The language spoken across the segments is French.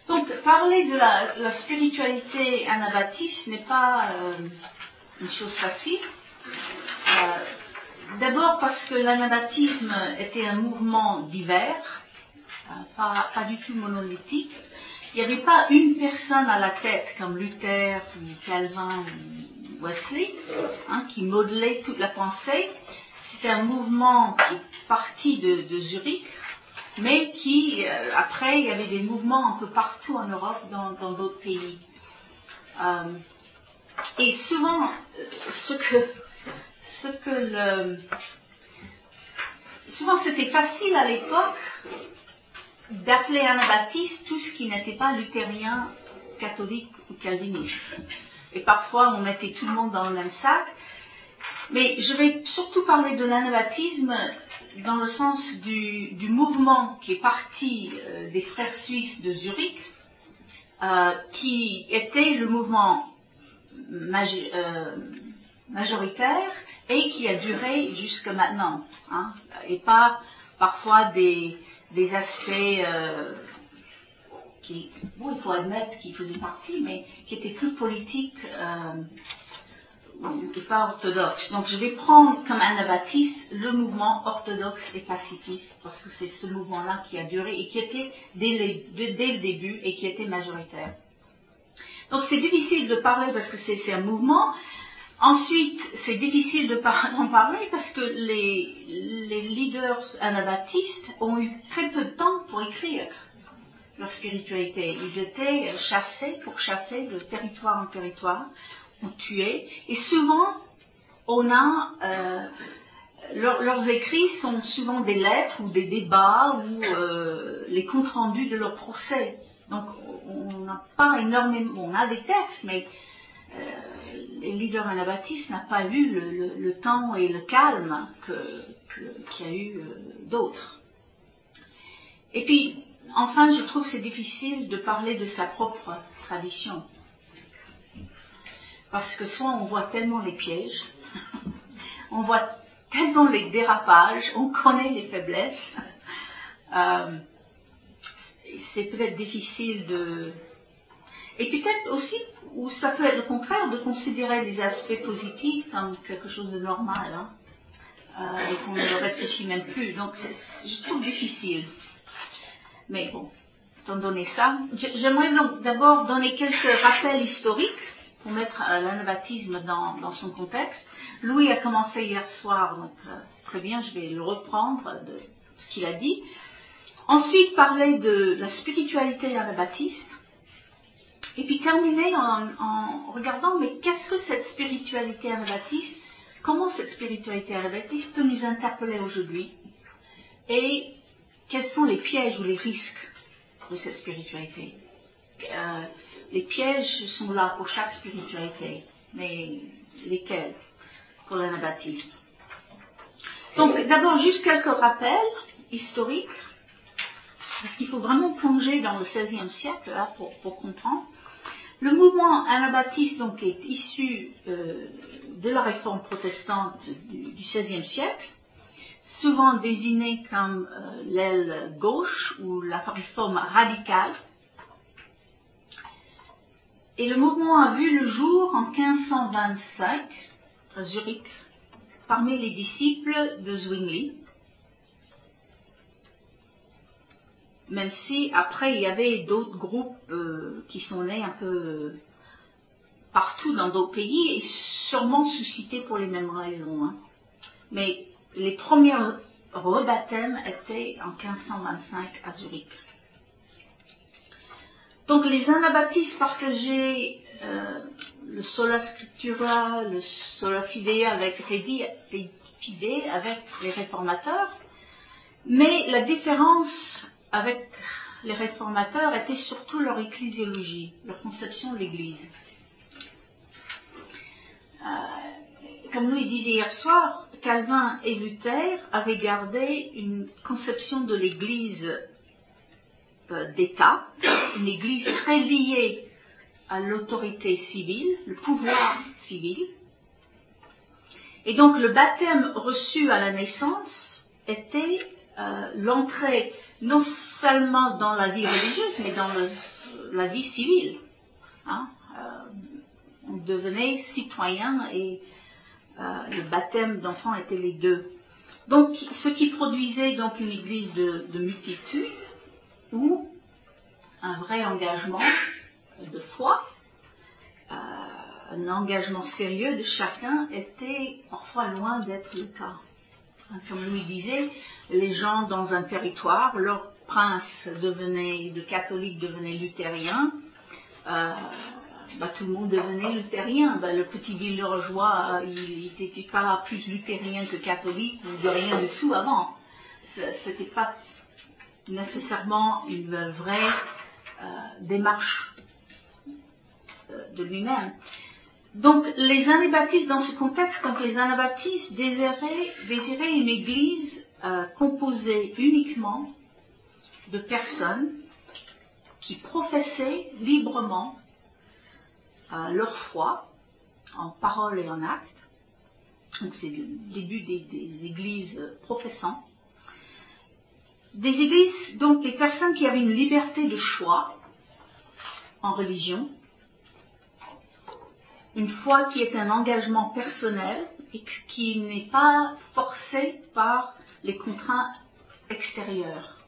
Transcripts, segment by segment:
Donc, parler de la spiritualité anabaptiste n'est pas une chose facile. D'abord parce que l'anabaptisme était un mouvement divers, pas du tout monolithique. Il n'y avait pas une personne à la tête comme Luther ou Calvin ou Wesley qui modelait toute la pensée. C'était un mouvement qui partit de Zurich, mais qui, après, il y avait des mouvements un peu partout en Europe, dans d'autres pays. Et souvent, souvent c'était facile à l'époque d'appeler anabaptiste tout ce qui n'était pas luthérien, catholique ou calviniste. Et parfois, on mettait tout le monde dans le même sac. Mais je vais surtout parler de l'anabaptisme dans le sens du mouvement qui est parti des frères suisses de Zurich, qui était le mouvement majoritaire et qui a duré jusqu'à maintenant, et pas parfois des aspects qui, bon, il faut admettre qu'ils faisaient partie, mais qui étaient plus politiques et pas orthodoxes. Donc je vais prendre comme anabaptiste le mouvement orthodoxe et pacifiste, parce que c'est ce mouvement-là qui a duré et qui était dès le début et qui était majoritaire. Donc c'est difficile de parler parce que c'est un mouvement. Ensuite, c'est difficile d'en parler parce que les leaders anabaptistes ont eu très peu de temps pour écrire leur spiritualité. Ils étaient chassés de territoire en territoire, ou tués. Et souvent, leurs écrits sont souvent des lettres ou des débats ou les comptes rendus de leur procès. Donc, on n'a pas énormément, on a des textes, mais les leaders anabaptistes n'ont pas eu le temps et le calme qu'il y a eu d'autres. Et puis, enfin, je trouve que c'est difficile de parler de sa propre tradition. Parce que soit on voit tellement les pièges, on voit tellement les dérapages, on connaît les faiblesses, c'est peut-être difficile de... Et peut-être aussi, ou ça peut être le contraire, de considérer les aspects positifs comme quelque chose de normal, et qu'on ne réfléchit même plus. Donc, je trouve difficile. Mais bon, étant donné ça, j'aimerais donc d'abord donner quelques rappels historiques pour mettre l'anabaptisme dans son contexte. Louis a commencé hier soir, donc c'est très bien, je vais le reprendre de ce qu'il a dit. Ensuite, parler de la spiritualité anabaptiste. Et puis terminer en regardant, mais qu'est-ce que cette spiritualité anabaptiste, comment cette spiritualité anabaptiste peut nous interpeller aujourd'hui, et quels sont les pièges ou les risques de cette spiritualité. Les pièges sont là pour chaque spiritualité, mais lesquels pour l'anabaptisme? Donc d'abord juste quelques rappels historiques, parce qu'il faut vraiment plonger dans le XVIe siècle là, pour comprendre. Le mouvement anabaptiste donc, est issu de la réforme protestante du XVIe siècle, souvent désigné comme l'aile gauche ou la réforme radicale. Et le mouvement a vu le jour en 1525 à Zurich parmi les disciples de Zwingli. Même si après il y avait d'autres groupes qui sont nés un peu partout dans d'autres pays et sûrement suscités pour les mêmes raisons. Mais les premiers rebaptêmes étaient en 1525 à Zurich. Donc les anabaptistes partageaient le sola scriptura, le sola fide avec les réformateurs, mais la différence avec les réformateurs était surtout leur ecclésiologie, leur conception de l'Église. Comme nous le disait hier soir, Calvin et Luther avaient gardé une conception de l'Église d'État, une Église très liée à l'autorité civile, le pouvoir civil. Et donc le baptême reçu à la naissance était l'entrée non seulement dans la vie religieuse, mais dans la vie civile. Hein. On devenait citoyen et le baptême d'enfants était les deux. Donc, ce qui produisait donc une église de multitude où un vrai engagement de foi, un engagement sérieux de chacun était parfois loin d'être le cas. Comme Louis disait, les gens dans un territoire, leur prince de catholique devenait luthérien, tout le monde devenait luthérien. Le petit villageois, il n'était pas plus luthérien que catholique ou de rien du tout avant. C'était pas nécessairement une vraie démarche de lui-même. Donc, les anabaptistes, dans ce contexte, quand les anabaptistes désiraient une église composée uniquement de personnes qui professaient librement leur foi, en parole et en acte. Donc, c'est le début des églises professantes. Des églises, donc, des personnes qui avaient une liberté de choix en religion, une foi qui est un engagement personnel et qui n'est pas forcée par les contraintes extérieures.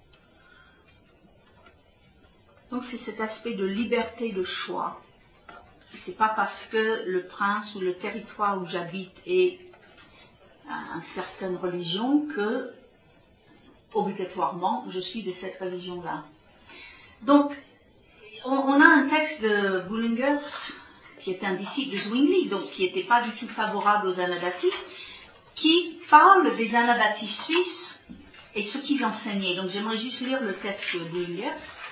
Donc c'est cet aspect de liberté de choix. C'est pas parce que le prince ou le territoire où j'habite est une certaine religion que obligatoirement je suis de cette religion-là. Donc on a un texte de Bullinger qui était un disciple de Zwingli, donc qui n'était pas du tout favorable aux anabaptistes, qui parle des anabaptistes suisses et ce qu'ils enseignaient. Donc j'aimerais juste lire le texte de Bullinger.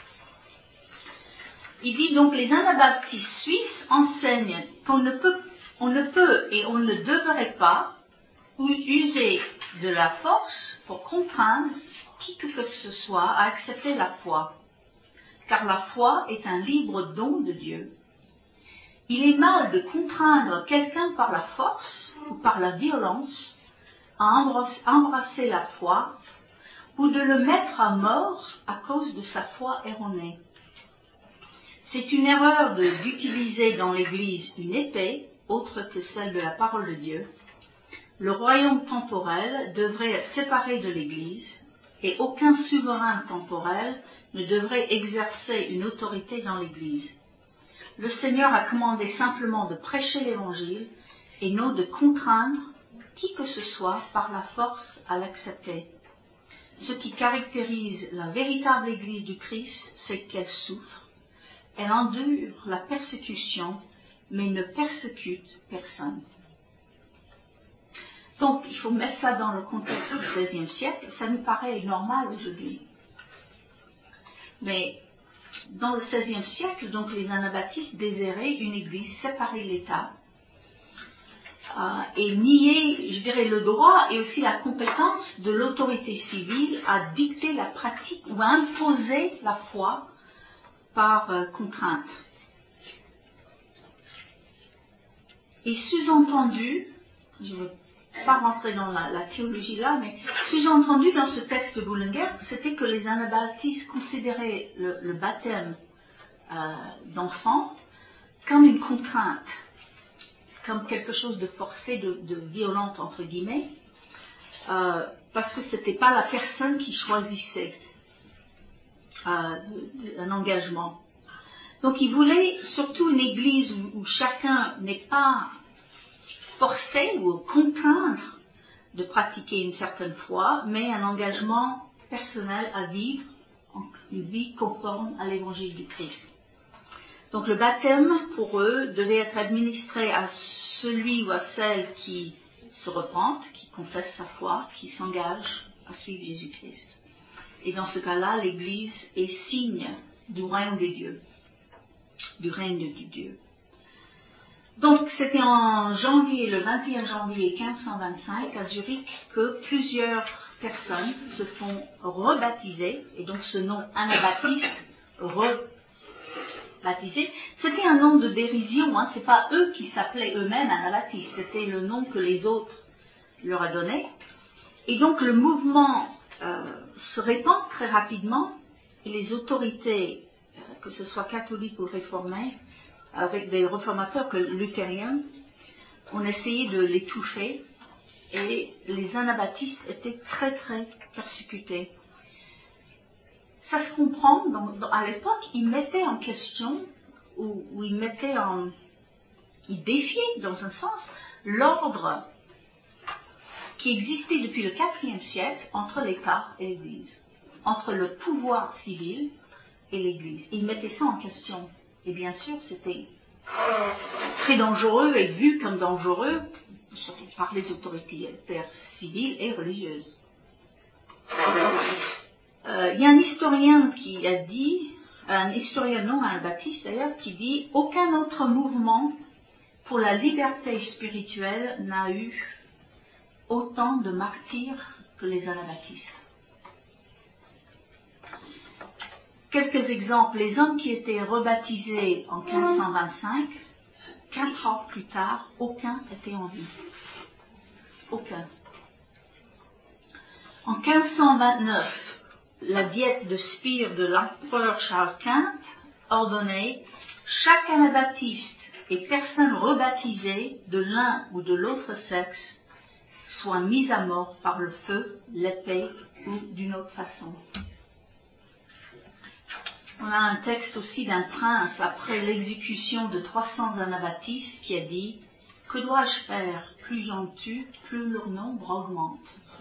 Il dit donc les anabaptistes suisses enseignent qu'on ne peut et on ne devrait pas user de la force pour contraindre qui que ce soit à accepter la foi, car la foi est un libre don de Dieu. Il est mal de contraindre quelqu'un par la force ou par la violence à embrasser la foi ou de le mettre à mort à cause de sa foi erronée. C'est une erreur d'utiliser dans l'Église une épée autre que celle de la parole de Dieu. Le royaume temporel devrait être séparé de l'Église et aucun souverain temporel ne devrait exercer une autorité dans l'Église. Le Seigneur a commandé simplement de prêcher l'Évangile et non de contraindre qui que ce soit par la force à l'accepter. Ce qui caractérise la véritable Église du Christ, c'est qu'elle souffre, elle endure la persécution, mais ne persécute personne. Donc, il faut mettre ça dans le contexte du XVIe siècle, ça nous paraît normal aujourd'hui. Mais dans le XVIe siècle, donc, les anabaptistes désiraient une église séparée de l'État et nier, je dirais, le droit et aussi la compétence de l'autorité civile à dicter la pratique ou à imposer la foi par contrainte. Et sous-entendu, je ne veux pas rentrer dans la théologie là, mais sous-entendu dans ce texte de Bullinger, c'était que les anabaptistes considéraient le baptême d'enfants comme une contrainte, comme quelque chose de forcé, de violente entre guillemets, parce que c'était pas la personne qui choisissait un engagement. Donc il voulait surtout une église où chacun n'est pas forcé ou contraindre de pratiquer une certaine foi, mais un engagement personnel à vivre une vie conforme à l'évangile du Christ. Donc le baptême, pour eux, devait être administré à celui ou à celle qui se repente, qui confesse sa foi, qui s'engage à suivre Jésus-Christ. Et dans ce cas-là, l'Église est signe du règne de Dieu, du règne de Dieu. Donc, c'était en janvier, le 21 janvier 1525, à Zurich, que plusieurs personnes se font rebaptiser, et donc ce nom anabaptiste, rebaptisé, c'était un nom de dérision, hein, c'est pas eux qui s'appelaient eux-mêmes anabaptistes, c'était le nom que les autres leur a donné. Et donc le mouvement se répand très rapidement, et les autorités que ce soit catholiques ou réformés, avec des réformateurs que luthériens, on essayait de les toucher et les anabaptistes étaient très très persécutés. Ça se comprend, à l'époque, ils mettaient en question, ou ils défiaient dans un sens l'ordre qui existait depuis le IVe siècle entre l'État et l'Église, entre le pouvoir civil et l'Église. Ils mettaient ça en question. Et bien sûr, c'était très dangereux et vu comme dangereux par les autorités civiles et religieuses. Il y a un historien qui a dit, un historien non anabaptiste d'ailleurs, qui dit « Aucun autre mouvement pour la liberté spirituelle n'a eu autant de martyrs que les anabaptistes. » Quelques exemples. Les hommes qui étaient rebaptisés en 1525, 4 ans plus tard, aucun n'était en vie. Aucun. En 1529, la diète de Spire de l'empereur Charles Quint ordonnait chaque anabaptiste et personne rebaptisée de l'un ou de l'autre sexe soit mis à mort par le feu, l'épée ou d'une autre façon. On a un texte aussi d'un prince après l'exécution de 300 anabaptistes qui a dit « Que dois-je faire? Plus j'en tue, plus leur nombre augmente. »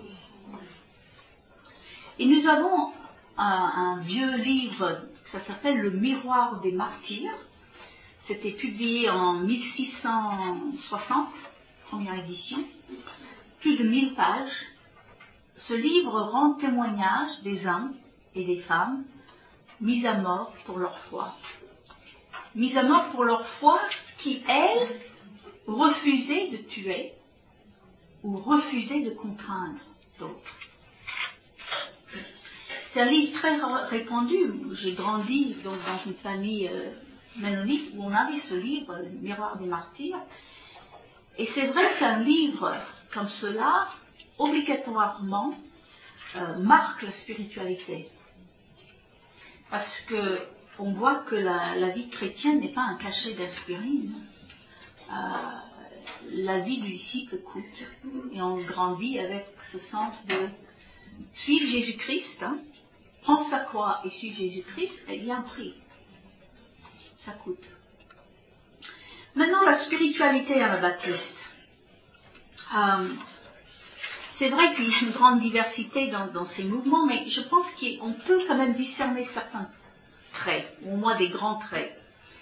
Et nous avons un vieux livre, ça s'appelle Le Miroir des Martyrs. C'était publié en 1660, première édition, plus de 1000 pages. Ce livre rend témoignage des hommes et des femmes mis à mort pour leur foi. Mis à mort pour leur foi qui, elles, refusaient de tuer ou refusaient de contraindre d'autres. C'est un livre très répandu. J'ai grandi donc dans une famille mennonite où on avait ce livre, Le Miroir des Martyrs. Et c'est vrai qu'un livre comme cela, obligatoirement, marque la spiritualité. Parce qu'on voit que la vie chrétienne n'est pas un cachet d'aspirine. La vie du disciple coûte. Et on grandit avec ce sens de suivre Jésus-Christ, prendre sa croix et suivre Jésus-Christ, il y a un prix. Ça coûte. Maintenant, la spiritualité anabaptiste. C'est vrai qu'il y a une grande diversité dans ces mouvements, mais je pense qu'on peut quand même discerner certains traits, ou au moins des grands traits.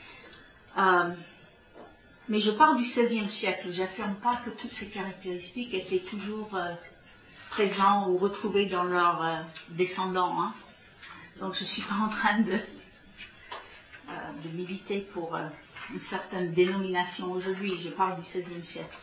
Mais je parle du XVIe siècle. Je n'affirme pas que toutes ces caractéristiques étaient toujours présentes ou retrouvées dans leurs descendants. Donc je ne suis pas en train de militer pour une certaine dénomination aujourd'hui. Je parle du XVIe siècle.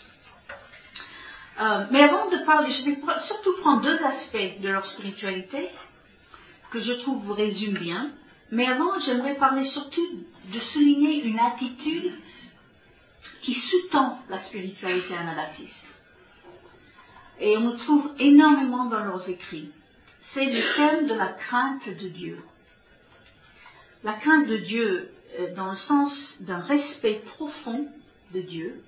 Mais avant de parler, je vais surtout prendre deux aspects de leur spiritualité que je trouve vous résument bien. Mais avant, j'aimerais parler surtout de souligner une attitude qui sous-tend la spiritualité anabaptiste. Et on le trouve énormément dans leurs écrits. C'est le thème de la crainte de Dieu. La crainte de Dieu dans le sens d'un respect profond de Dieu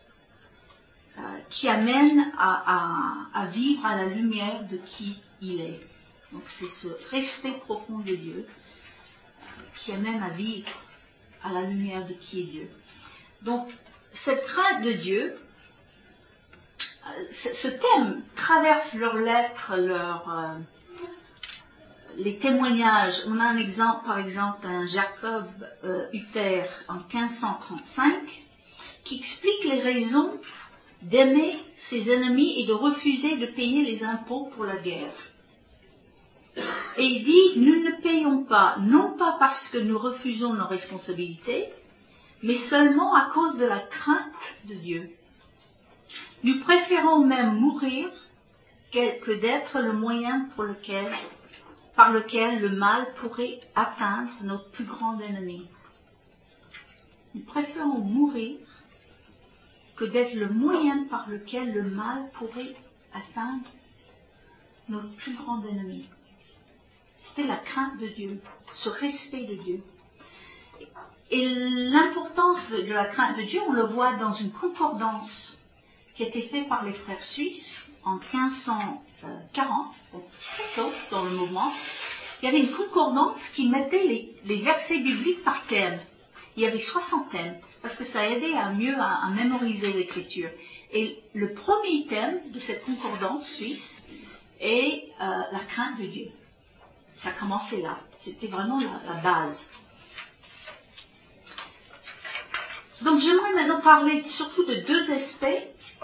qui amène à vivre à la lumière de qui il est. Donc c'est ce respect profond de Dieu qui amène à vivre à la lumière de qui est Dieu. Donc cette crainte de Dieu, ce thème traverse leurs lettres, les témoignages. On a un exemple, par exemple, d'un Jacob Hutter en 1535 qui explique les raisons d'aimer ses ennemis et de refuser de payer les impôts pour la guerre. Et il dit, nous ne payons pas, non pas parce que nous refusons nos responsabilités, mais seulement à cause de la crainte de Dieu. Nous préférons même mourir que d'être le moyen par lequel le mal pourrait atteindre notre plus grand ennemi. Nous préférons mourir que d'être le moyen par lequel le mal pourrait atteindre notre plus grand ennemi. C'était la crainte de Dieu, ce respect de Dieu. Et l'importance de la crainte de Dieu, on le voit dans une concordance qui a été faite par les frères suisses en 1540, donc très tôt dans le mouvement. Il y avait une concordance qui mettait les versets bibliques par thème. Il y avait 60 thèmes, parce que ça aidait à mémoriser l'écriture. Et le premier thème de cette concordance suisse est la crainte de Dieu. Ça commençait là. C'était vraiment la base. Donc j'aimerais maintenant parler surtout de deux aspects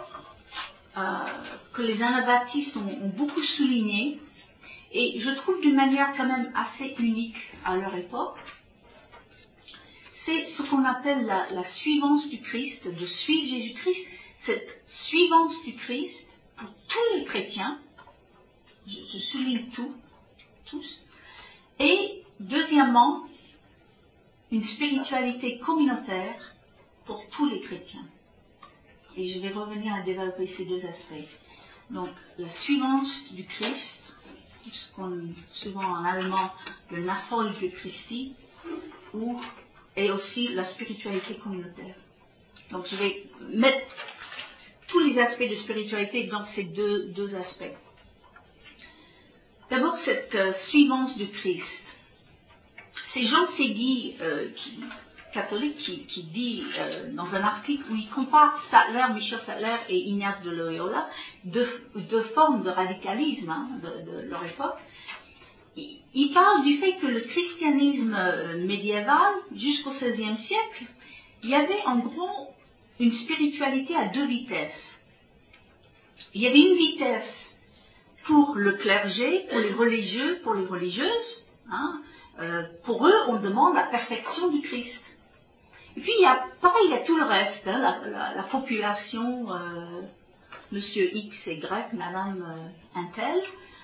que les anabaptistes ont beaucoup soulignés, et je trouve d'une manière quand même assez unique à leur époque. C'est ce qu'on appelle la suivance du Christ, de suivre Jésus-Christ. Cette suivance du Christ pour tous les chrétiens, je souligne tous, et deuxièmement, une spiritualité communautaire pour tous les chrétiens. Et je vais revenir à développer ces deux aspects. Donc, la suivance du Christ, ce qu'on souvent en allemand le Nachfolge Christi, et aussi la spiritualité communautaire. Donc, je vais mettre tous les aspects de spiritualité dans ces deux aspects. D'abord, cette suivance du Christ. C'est Jean Segui, catholique, qui dit dans un article où il compare Michel Sattler et Ignace de Loyola, deux formes de radicalisme de leur époque. Il parle du fait que le christianisme médiéval, jusqu'au XVIe siècle, il y avait en gros une spiritualité à deux vitesses. Il y avait une vitesse pour le clergé, pour les religieux, pour les religieuses. Pour eux, on demande la perfection du Christ. Et puis, il y a tout le reste, la population, monsieur X et Y, madame Intel,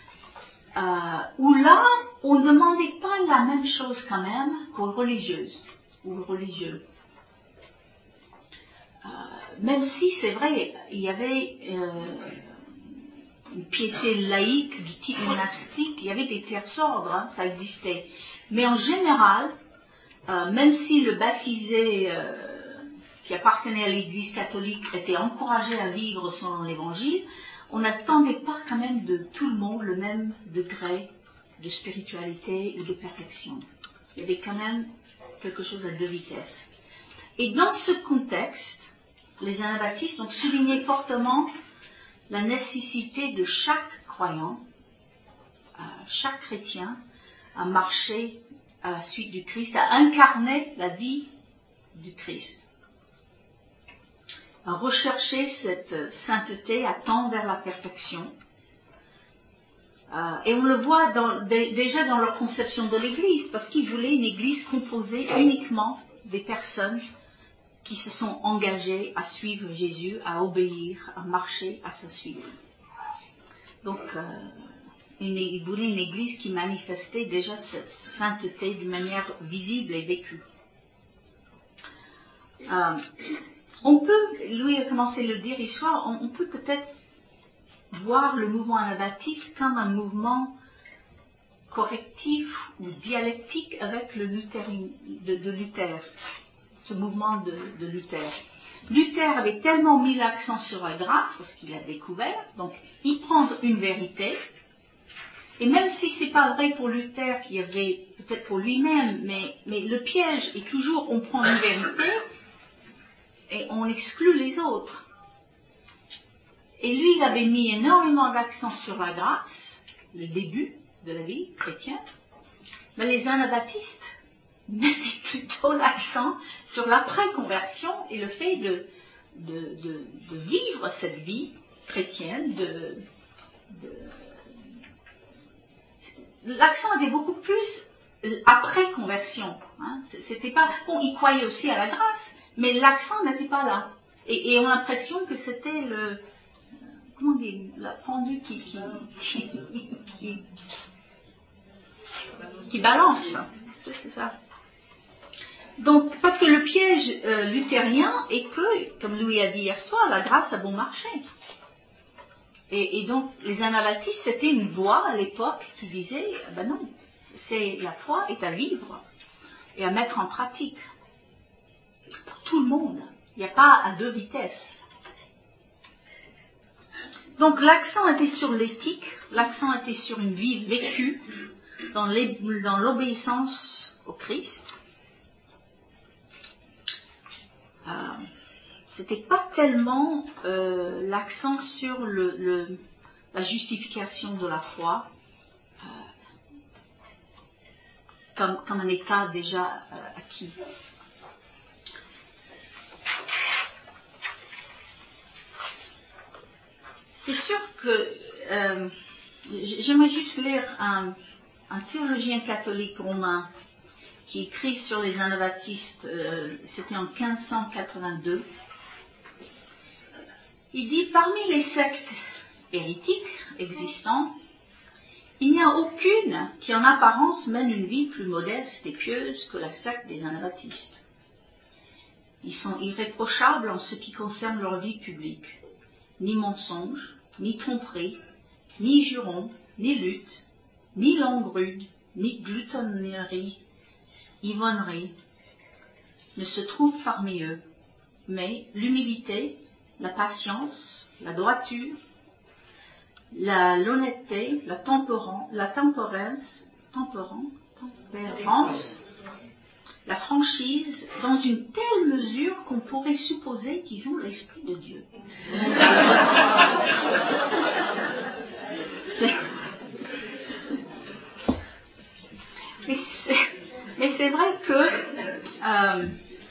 où là, on ne demandait pas la même chose quand même qu'aux religieuses ou aux religieux. Même si, c'est vrai, il y avait une piété laïque du type monastique, il y avait des tiers ordres, ça existait. Mais en général, même si le baptisé qui appartenait à l'Église catholique était encouragé à vivre selon l'Évangile, on n'attendait pas quand même de tout le monde le même degré de spiritualité ou de perfection. Il y avait quand même quelque chose à deux vitesses. Et dans ce contexte, les anabaptistes ont souligné fortement la nécessité de chaque croyant, chaque chrétien, à marcher à la suite du Christ, à incarner la vie du Christ, à rechercher cette sainteté, à tendre vers la perfection. Et on le voit déjà dans leur conception de l'Église, parce qu'ils voulaient une Église composée uniquement des personnes qui se sont engagées à suivre Jésus, à obéir, à marcher à sa suite. Donc, ils voulaient une Église qui manifestait déjà cette sainteté d'une manière visible et vécue. On peut, Louis a commencé à le dire hier soir, on peut peut-être voir le mouvement anabaptiste comme un mouvement correctif ou dialectique avec le de Luther, ce mouvement de Luther. Luther avait tellement mis l'accent sur la grâce, parce qu'il a découvert, donc il prend une vérité, et même si c'est pas vrai pour Luther, qu'il y avait peut-être pour lui-même, mais le piège est toujours on prend une vérité et on exclut les autres. Et lui, il avait mis énormément d'accent sur la grâce, le début de la vie chrétienne, mais les anabaptistes mettaient plutôt l'accent sur l'après-conversion et le fait de vivre cette vie chrétienne, l'accent était beaucoup plus après-conversion. C'était pas, bon, ils croyaient aussi à la grâce, mais l'accent n'était pas là. Et on a l'impression que c'était comment dire, la pendule qui balance. C'est ça. Donc, parce que le piège luthérien est que, comme Louis a dit hier soir, la grâce a bon marché. Et donc, les anabaptistes, c'était une voix à l'époque qui disait, ben non, la foi est à vivre. et à mettre en pratique pour tout le monde. Il n'y a pas à deux vitesses. Donc l'accent était sur l'éthique, l'accent était sur une vie vécue dans l'obéissance au Christ. C'était pas tellement l'accent sur la justification de la foi comme un état déjà acquis. C'est sûr que j'aimerais juste lire un théologien catholique romain qui écrit sur les anabaptistes, c'était en 1582. Il dit, parmi les sectes hérétiques existantes, il n'y a aucune qui en apparence mène une vie plus modeste et pieuse que la secte des anabaptistes. Ils sont irréprochables en ce qui concerne leur vie publique. Ni mensonge, ni tromperie, ni juron, ni lutte, ni langue rude, ni gloutonnerie, ivrognerie ne se trouvent parmi eux, mais l'humilité, la patience, la droiture, l'honnêteté, la tempérance, la franchise, dans une telle mesure qu'on pourrait supposer qu'ils ont l'Esprit de Dieu. Mais c'est vrai que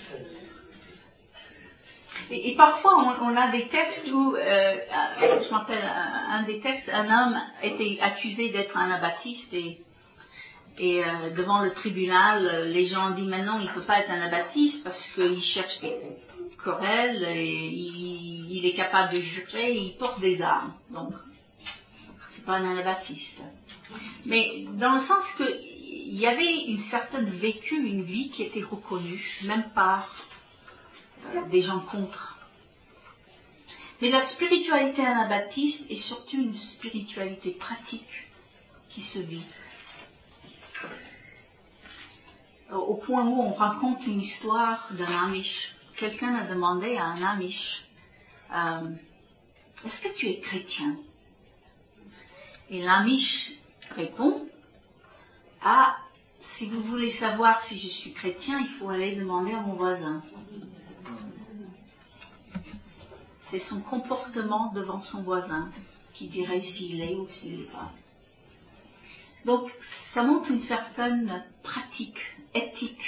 et parfois on a des textes où je me rappelle un des textes, un homme était accusé d'être un anabaptiste et devant le tribunal, les gens ont dit maintenant il ne peut pas être un anabaptiste parce qu'il cherche des querelles et il est capable de jurer, il porte des armes. Donc, c'est pas un anabaptiste. Mais dans le sens qu'il y avait une certaine vécu, une vie qui était reconnue, même par des gens contre. Mais la spiritualité anabaptiste est surtout une spiritualité pratique qui se vit. Au point où on raconte une histoire d'un Amish. Quelqu'un a demandé à un Amish, est-ce que tu es chrétien? Et l'Amish répond, si vous voulez savoir si je suis chrétien, il faut aller demander à mon voisin. C'est son comportement devant son voisin qui dirait s'il est ou s'il n'est pas. Donc, ça montre une certaine pratique éthique.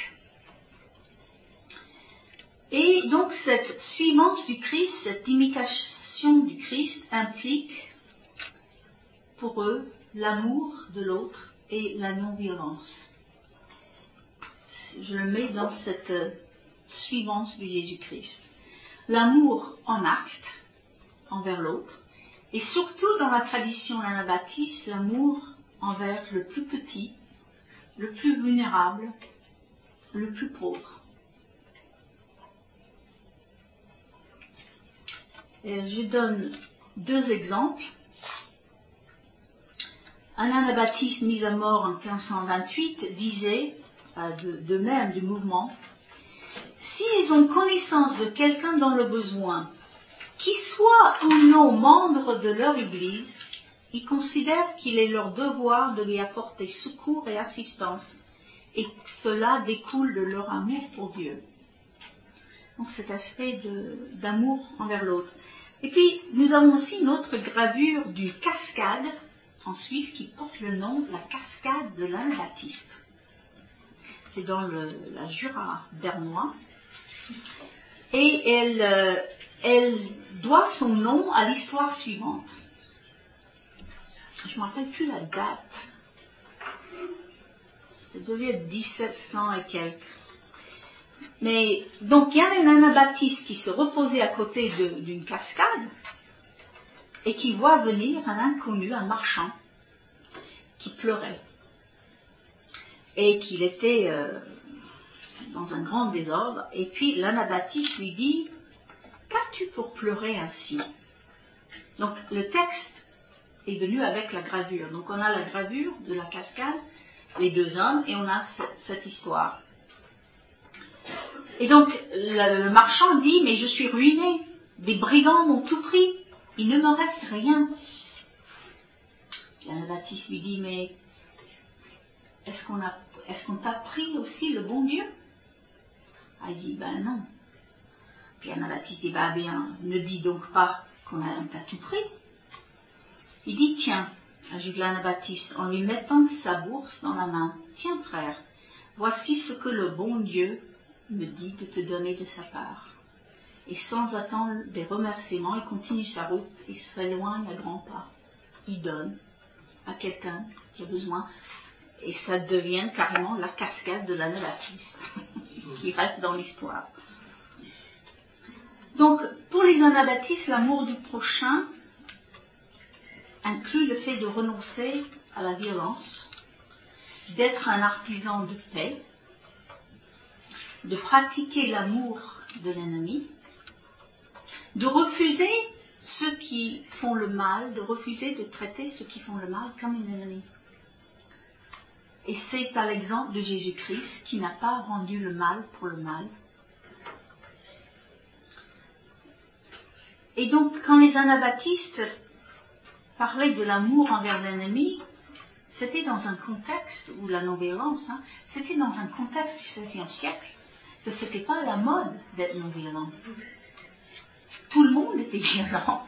Et donc, cette suivance du Christ, cette imitation du Christ implique pour eux l'amour de l'autre et la non-violence. Je le mets dans cette suivance du Jésus-Christ. L'amour en acte envers l'autre et surtout dans la tradition anabaptiste, l'amour envers le plus petit, le plus vulnérable, le plus pauvre. Et je donne deux exemples. Un anabaptiste mis à mort en 1528 disait, de même du mouvement, s'ils ont connaissance de quelqu'un dans le besoin, qui soit ou non membre de leur Église, ils considèrent qu'il est leur devoir de lui apporter secours et assistance, et que cela découle de leur amour pour Dieu. Donc cet aspect d'amour envers l'autre. Et puis, nous avons aussi une autre gravure d'une cascade en Suisse qui porte le nom de la cascade de l'Anabaptiste. C'est dans la Jura bernois. Et elle doit son nom à l'histoire suivante. Je ne me rappelle plus la date. Ça devait être 1700 et quelques. Mais, donc, il y avait un anabaptiste qui se reposait à côté d'une cascade et qui voit venir un inconnu, un marchand, qui pleurait. Et qu'il était dans un grand désordre. Et puis, l'anabaptiste lui dit, qu'as-tu pour pleurer ainsi? Donc, le texte est venu avec la gravure. Donc, on a la gravure de la cascade, les deux hommes, et on a cette histoire. Et donc, le marchand dit, mais je suis ruiné, des brigands m'ont tout pris, il ne me reste rien. L'Anabaptiste lui dit, mais est-ce qu'on t'a pris aussi le bon Dieu? Il dit, ben non. Puis Anabaptiste dit, ben bien, ne dis donc pas qu'on t'a tout pris. Il dit, tiens, ajoute l'Anabaptiste, en lui mettant sa bourse dans la main, tiens frère, voici ce que le bon Dieu me dit de te donner de sa part. Et sans attendre des remerciements, il continue sa route et s'éloigne à grands pas. Il donne à quelqu'un qui a besoin, et ça devient carrément la cascade de l'Anabaptiste qui reste dans l'histoire. Donc, pour les Anabaptistes, l'amour du prochain inclut le fait de renoncer à la violence, d'être un artisan de paix, de pratiquer l'amour de l'ennemi, de refuser ceux qui font le mal, de refuser de traiter ceux qui font le mal comme un ennemi. Et c'est à l'exemple de Jésus-Christ qui n'a pas rendu le mal pour le mal. Et donc, quand les Anabaptistes parlaient de l'amour envers l'ennemi, c'était dans un contexte, ou la non-violence, c'était dans un contexte du XVIe siècle, que ce n'était pas la mode d'être non-violent. Tout le monde était violent.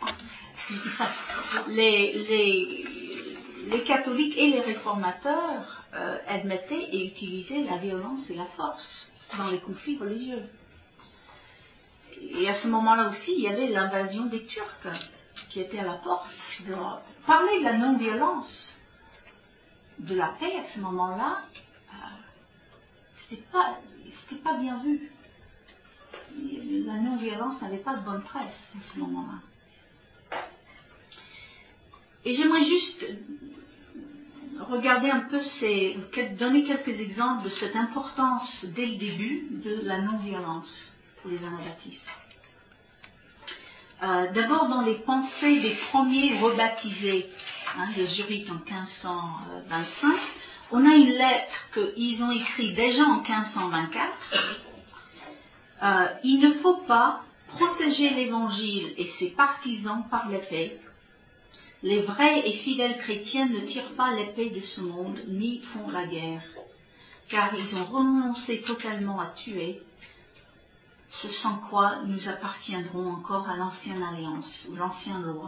Les catholiques et les réformateurs admettaient et utilisaient la violence et la force dans les conflits religieux. Et à ce moment-là aussi, il y avait l'invasion des Turcs qui était à la porte de l'Europe. Parler de la non-violence, de la paix à ce moment-là, c'était pas bien vu. La non-violence n'avait pas de bonne presse à ce moment-là. Et j'aimerais juste regarder un peu donner quelques exemples de cette importance dès le début de la non-violence pour les Anabaptistes. D'abord dans les pensées des premiers rebaptisés de Zurich en 1525, on a une lettre qu'ils ont écrite déjà en 1524. Il ne faut pas protéger l'Évangile et ses partisans par l'épée. Les vrais et fidèles chrétiens ne tirent pas l'épée de ce monde, ni font la guerre, car ils ont renoncé totalement à tuer, ce sans quoi nous appartiendrons encore à l'ancienne alliance, ou l'ancienne loi.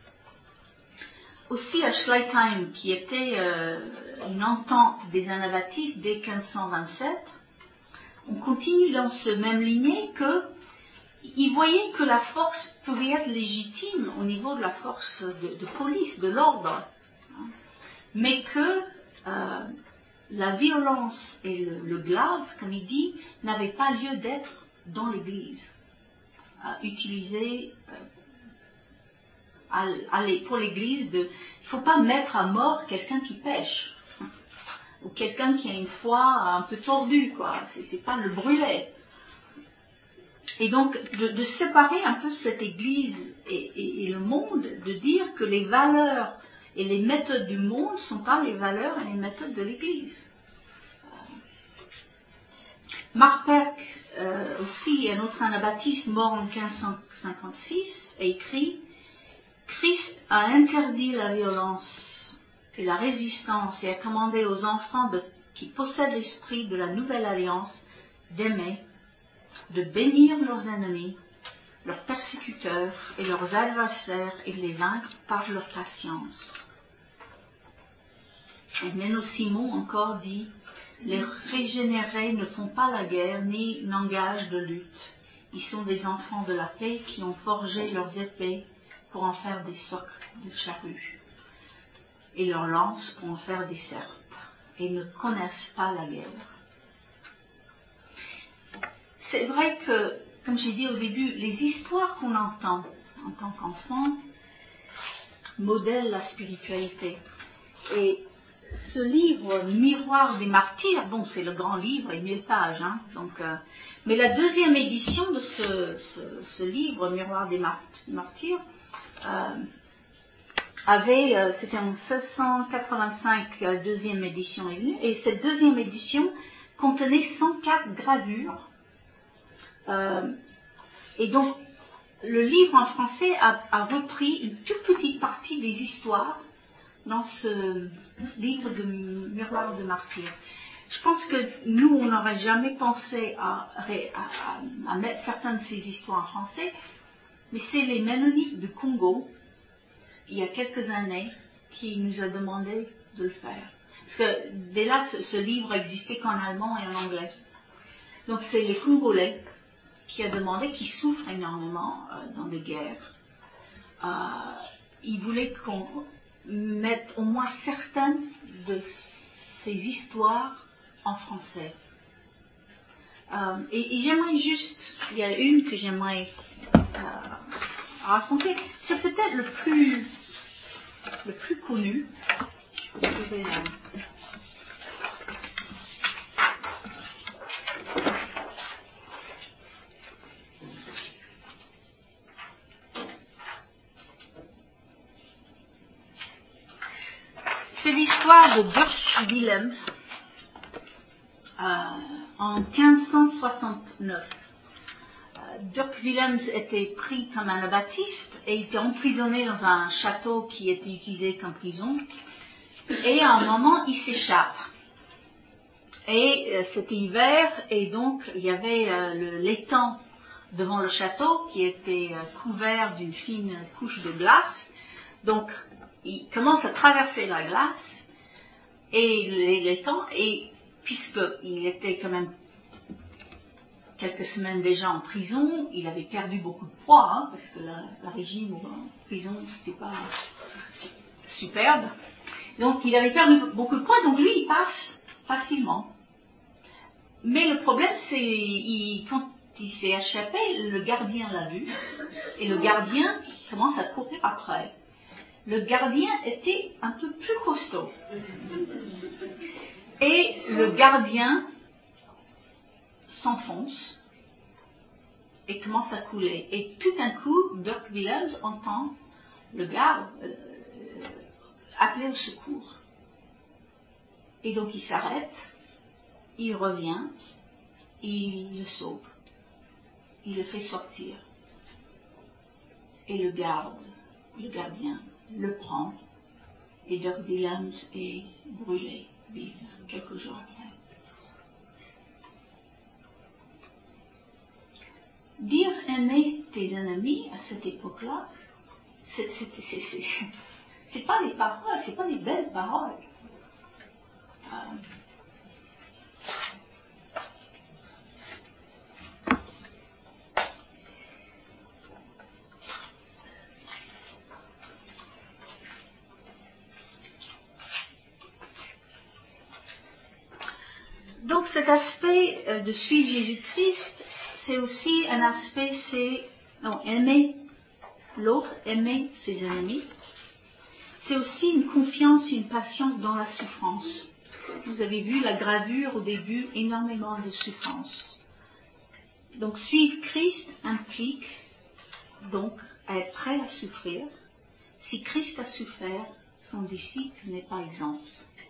Aussi à Schleitheim, qui était une entente des Anabaptistes dès 1527, on continue dans ce même lignée qu'ils voyaient que la force pouvait être légitime au niveau de la force de police, de l'ordre, mais que la violence et le glaive, comme il dit, n'avaient pas lieu d'être dans l'Église, utilisé pour l'Église. Il ne faut pas mettre à mort quelqu'un qui pêche, ou quelqu'un qui a une foi un peu tordue, quoi. C'est pas le brûler. Et donc, de séparer un peu cette Église et le monde, de dire que les valeurs et les méthodes du monde ne sont pas les valeurs et les méthodes de l'Église. Marc Perc, aussi un autre anabaptiste mort en 1556, a écrit « Christ a interdit la violence et la résistance et a commandé aux enfants qui possèdent l'esprit de la nouvelle alliance d'aimer, de bénir leurs ennemis, leurs persécuteurs et leurs adversaires et de les vaincre par leur patience. » Et Menno Simon encore dit « Les régénérés ne font pas la guerre ni n'engagent de lutte. Ils sont des enfants de la paix qui ont forgé leurs épées pour en faire des socs de charrues et leurs lances pour en faire des serpes et ne connaissent pas la guerre. » C'est vrai que, comme j'ai dit au début, les histoires qu'on entend en tant qu'enfant modèlent la spiritualité. Et ce livre, Miroir des martyrs, bon, c'est le grand livre, il 1000 pages, mais la deuxième édition de ce livre, Miroir des martyrs, c'était en 1685, la deuxième édition est venue, et cette deuxième édition contenait 104 gravures Et donc, le livre en français a repris une toute petite partie des histoires dans ce livre de Miroir de martyr. Je pense que nous, on n'aurait jamais pensé à mettre certaines de ces histoires en français, mais c'est les Mennonites de Congo, il y a quelques années, qui nous a demandé de le faire. Parce que dès là, ce livre existait qu'en allemand et en anglais. Donc c'est les Congolais qui a demandé, qui souffrent énormément dans des guerres. Ils voulaient qu'on mette au moins certaines de ces histoires en français. Et j'aimerais juste, il y a une que j'aimerais raconter. C'est peut-être le plus connu. Je vais, c'est l'histoire de Dirk Willems en 1569. Dirk Willems était pris comme un abattiste et était emprisonné dans un château qui était utilisé comme prison. Et à un moment, il s'échappe. Et c'était hiver, et donc il y avait l'étang devant le château qui était couvert d'une fine couche de glace. Donc il commence à traverser la glace et l'étang, et puisqu'il était quand même quelques semaines déjà en prison, il avait perdu beaucoup de poids, parce que la régime en prison, c'était pas superbe. Donc il avait perdu beaucoup de poids, donc lui il passe facilement. Mais le problème, c'est quand il s'est échappé, le gardien l'a vu, et le gardien commence à courir après. Le gardien était un peu plus costaud. Et le gardien s'enfonce et commence à couler. Et tout d'un coup, Dirk Willems entend le garde appeler au secours. Et donc il s'arrête, il revient, il le sauve, il le fait sortir. Et le gardien, le prend, et Dirk Willems est brûlé vif quelques jours après. Dire aimer tes ennemis à cette époque-là, c'est pas des paroles, c'est pas des belles paroles. Donc cet aspect de suivre Jésus-Christ, c'est aussi un aspect, aimer l'autre, aimer ses ennemis. C'est aussi une confiance et une patience dans la souffrance. Vous avez vu la gravure au début, énormément de souffrance. Donc suivre Christ implique donc à être prêt à souffrir. Si Christ a souffert, son disciple n'est pas exempt.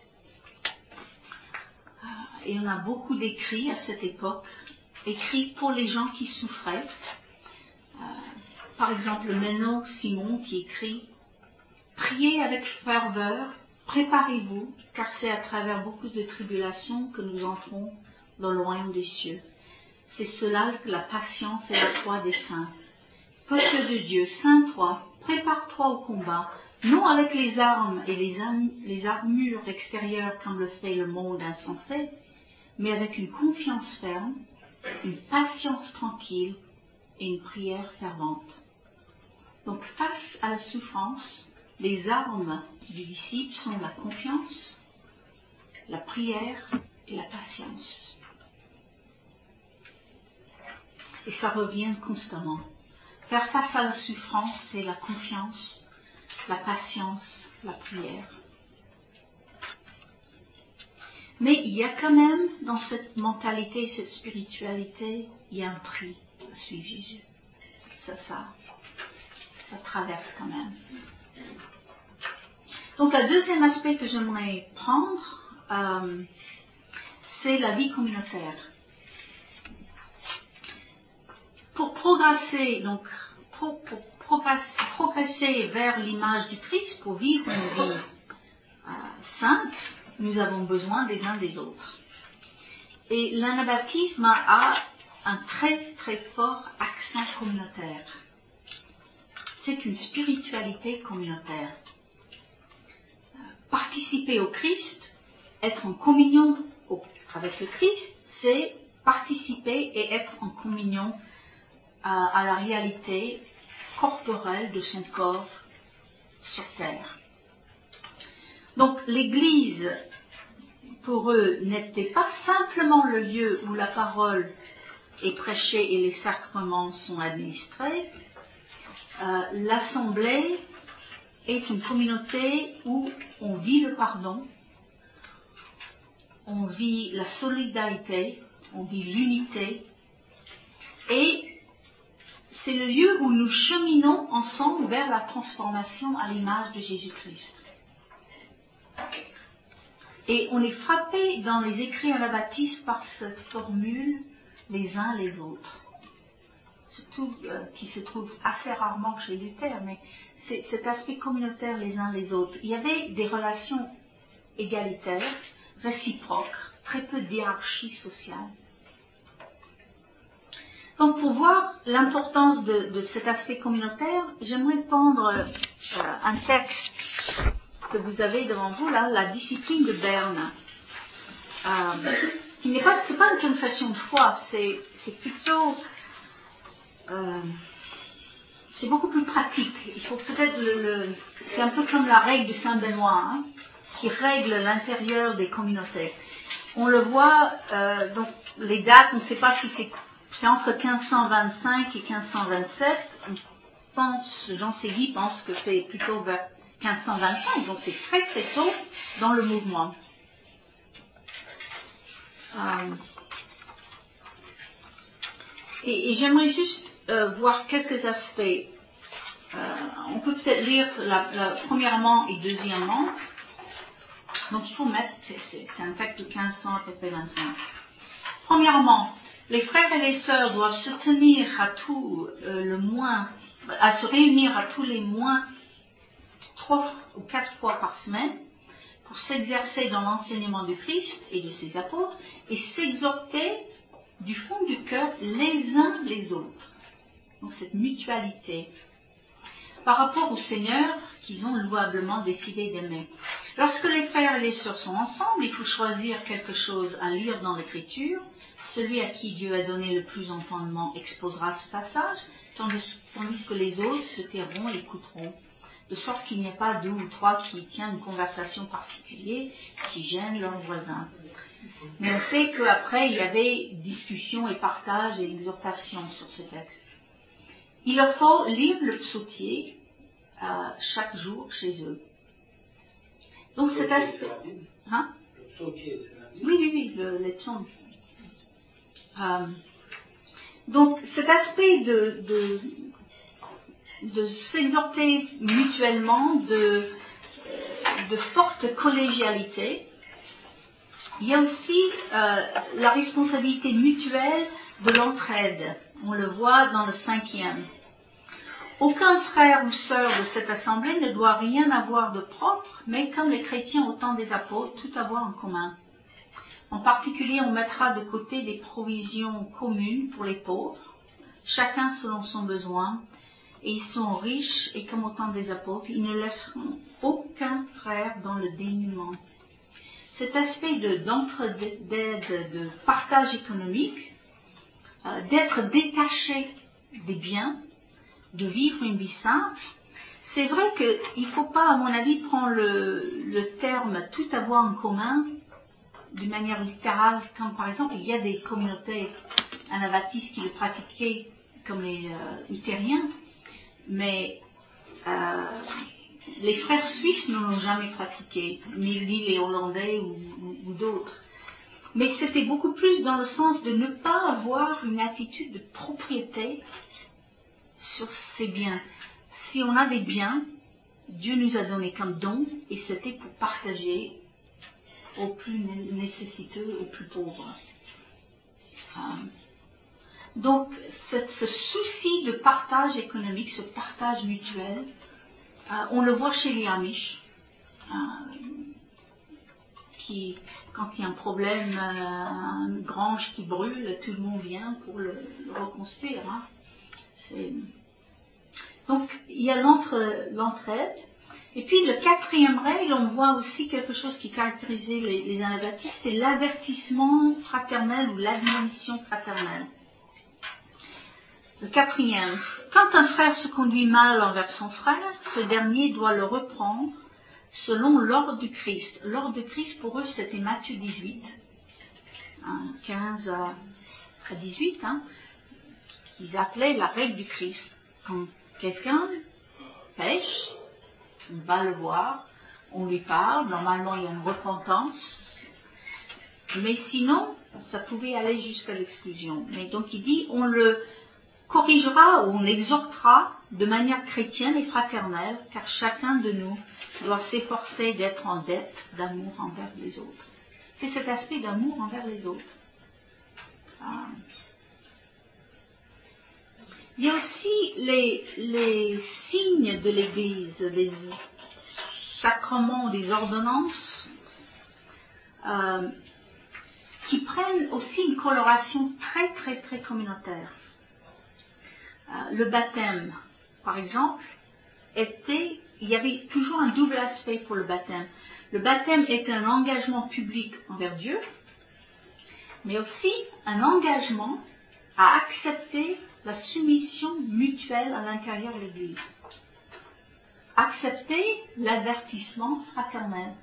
Et on a beaucoup d'écrits à cette époque, écrits pour les gens qui souffraient. Par exemple, Menno Simon qui écrit « Priez avec ferveur, préparez-vous, car c'est à travers beaucoup de tribulations que nous entrons dans le royaume des cieux. C'est cela que la patience et la foi des saints. Peuple de Dieu, saint-toi, prépare-toi au combat, non avec les armes et les armures extérieures comme le fait le monde insensé, mais avec une confiance ferme, une patience tranquille et une prière fervente. » Donc face à la souffrance, les armes du disciple sont la confiance, la prière et la patience. Et ça revient constamment. Faire face à la souffrance, c'est la confiance, la patience, la prière. Mais il y a quand même, dans cette mentalité, cette spiritualité, il y a un prix à suivre Jésus. Ça traverse quand même. Donc, le deuxième aspect que j'aimerais prendre, c'est la vie communautaire. progresser vers l'image du Christ, pour vivre une vie sainte, nous avons besoin des uns des autres. Et l'anabaptisme a un très très fort accent communautaire. C'est une spiritualité communautaire. Participer au Christ, être en communion avec le Christ, c'est participer et être en communion à la réalité corporelle de son corps sur terre. Donc l'Église, pour eux, n'était pas simplement le lieu où la parole est prêchée et les sacrements sont administrés. L'Assemblée est une communauté où on vit le pardon, on vit la solidarité, on vit l'unité, et c'est le lieu où nous cheminons ensemble vers la transformation à l'image de Jésus-Christ. Et on est frappé dans les écrits anabaptistes par cette formule « les uns les autres », surtout qui se trouve assez rarement chez Luther, mais c'est cet aspect communautaire les uns les autres. Il y avait des relations égalitaires, réciproques, très peu de hiérarchie sociale. Donc pour voir l'importance de cet aspect communautaire, j'aimerais prendre un texte que vous avez devant vous, là, la discipline de Berne. C'est pas une confession de foi, c'est plutôt... c'est beaucoup plus pratique. Il faut peut-être c'est un peu comme la règle de Saint Benoît, hein, qui règle l'intérieur des communautés. On le voit, donc les dates, on ne sait pas si c'est entre 1525 et 1527. Jean Séguy pense que c'est plutôt vers 1525, donc c'est très très tôt dans le mouvement. Et j'aimerais juste voir quelques aspects. On peut peut-être lire premièrement et deuxièmement. Donc il faut mettre, c'est un texte de 1500 à peu près 25. Premièrement, les frères et les sœurs doivent se tenir à se réunir à tous les moins 3 ou 4 fois par semaine pour s'exercer dans l'enseignement du Christ et de ses apôtres et s'exhorter du fond du cœur les uns les autres. Donc cette mutualité par rapport au Seigneur qu'ils ont louablement décidé d'aimer. Lorsque les frères et les sœurs sont ensemble, il faut choisir quelque chose à lire dans l'Écriture. Celui à qui Dieu a donné le plus entendement exposera ce passage, tandis que les autres se tairont et écouteront, de sorte qu'il n'y ait pas 2 ou 3 qui tiennent une conversation particulière qui gêne leurs voisins. Mais on sait qu'après, il y avait discussion et partage et exhortation sur ce texte. Il leur faut lire le psautier chaque jour chez eux. Donc cet aspect... Hein? Oui, les psaumes. Donc cet aspect de s'exhorter mutuellement, de forte collégialité. Il y a aussi la responsabilité mutuelle de l'entraide. On le voit dans le 5e. Aucun frère ou sœur de cette assemblée ne doit rien avoir de propre, mais comme les chrétiens au temps des apôtres, tout avoir en commun. En particulier, on mettra de côté des provisions communes pour les pauvres, chacun selon son besoin, et ils sont riches, et comme au temps des apôtres, ils ne laisseront aucun frère dans le dénuement. Cet aspect d'entraide, de partage économique, d'être détaché des biens, de vivre une vie simple, c'est vrai qu'il ne faut pas, à mon avis, prendre le terme « tout avoir en commun » d'une manière littérale, comme par exemple, il y a des communautés anabaptistes qui le pratiquaient comme les luthériens, mais les frères suisses ne l'ont jamais pratiqué, ni les Hollandais ou d'autres. Mais c'était beaucoup plus dans le sens de ne pas avoir une attitude de propriété sur ces biens. Si on a des biens, Dieu nous a donné comme don, et c'était pour partager aux plus nécessiteux, aux plus pauvres. Donc, ce souci de partage économique, ce partage mutuel, on le voit chez les Amish, qui, quand il y a un problème, une grange qui brûle, tout le monde vient pour le reconstruire. Hein. Donc, il y a l'entraide. Et puis, le quatrième règle, on voit aussi quelque chose qui caractérisait les anabaptistes, c'est l'avertissement fraternel ou l'admonition fraternelle. Le quatrième, quand un frère se conduit mal envers son frère, ce dernier doit le reprendre selon l'ordre du Christ. L'ordre du Christ, pour eux, c'était Matthieu 18, 15 à 18, qu'ils appelaient la règle du Christ. Quand quelqu'un pêche, on va le voir, on lui parle, normalement il y a une repentance, mais sinon, ça pouvait aller jusqu'à l'exclusion. Mais donc il dit, on le corrigera ou on l'exhortera de manière chrétienne et fraternelle, car chacun de nous doit s'efforcer d'être en dette d'amour envers les autres. C'est cet aspect d'amour envers les autres. Il y a aussi les signes de l'Église, les sacrements, des ordonnances, qui prennent aussi une coloration très très très communautaire. Le baptême, par exemple, il y avait toujours un double aspect pour le baptême. Le baptême était un engagement public envers Dieu, mais aussi un engagement à accepter la soumission mutuelle à l'intérieur de l'Église. Accepter l'avertissement fraternel.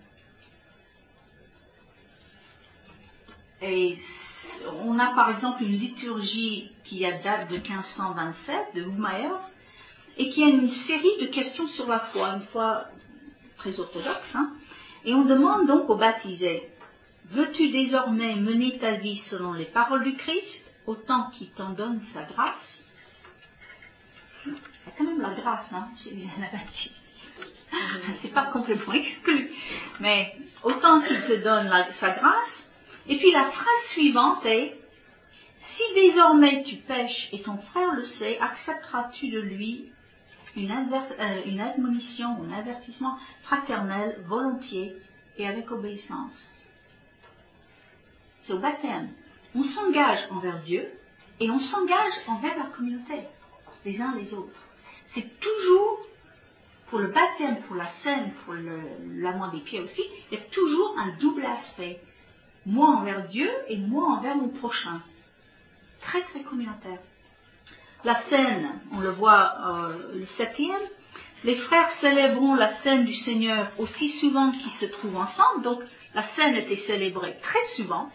Et on a par exemple une liturgie qui date de 1527, de Houmayer, et qui a une série de questions sur la foi, une foi très orthodoxe, et on demande donc aux baptisés, veux-tu désormais mener ta vie selon les paroles du Christ, autant qu'il t'en donne sa grâce? Il y a quand même la grâce chez les anabaptistes. C'est pas complètement exclu, mais autant qu'il te donne sa grâce. Et puis la phrase suivante est, si désormais tu pèches et ton frère le sait, accepteras-tu de lui une admonition, un avertissement fraternel, volontiers et avec obéissance? C'est au baptême. On s'engage envers Dieu et on s'engage envers la communauté, les uns les autres. C'est toujours, pour le baptême, pour la scène, pour lavement des pieds aussi, il y a toujours un double aspect. Moi envers Dieu et moi envers mon prochain. Très très communautaire. La scène, on le voit le 7e, les frères célébreront la scène du Seigneur aussi souvent qu'ils se trouvent ensemble, donc la scène était célébrée très souvent,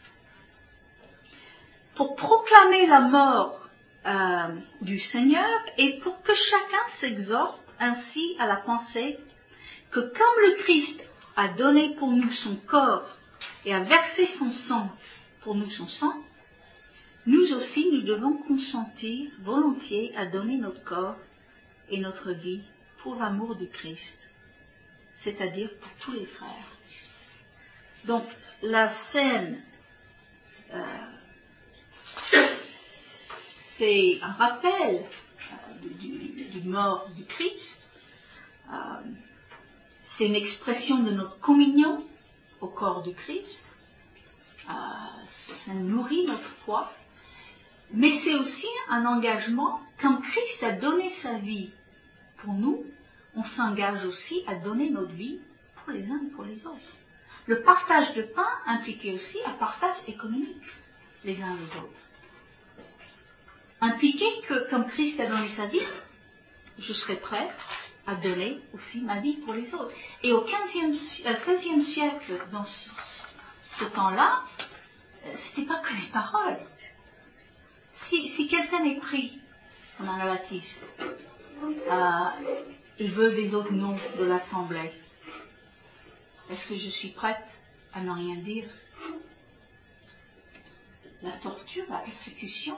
pour proclamer la mort du Seigneur et pour que chacun s'exhorte ainsi à la pensée que comme le Christ a donné pour nous son corps et a versé son sang pour nous son sang, nous aussi nous devons consentir volontiers à donner notre corps et notre vie pour l'amour du Christ, c'est-à-dire pour tous les frères. Donc la scène, c'est un rappel du mort du Christ, c'est une expression de notre communion au corps du Christ, ça nourrit notre foi, mais c'est aussi un engagement, comme Christ a donné sa vie pour nous, on s'engage aussi à donner notre vie pour les uns et pour les autres. Le partage de pain impliquait aussi un partage économique, les uns les autres. Impliquait que, comme Christ a donné sa vie, je serai prêt à donner aussi ma vie pour les autres. Et au XVIe siècle, dans ce temps-là, c'était pas que les paroles. Si quelqu'un est pris comme un anabaptiste, il veut des autres noms de l'assemblée, est-ce que je suis prête à ne rien dire? La torture, la persécution,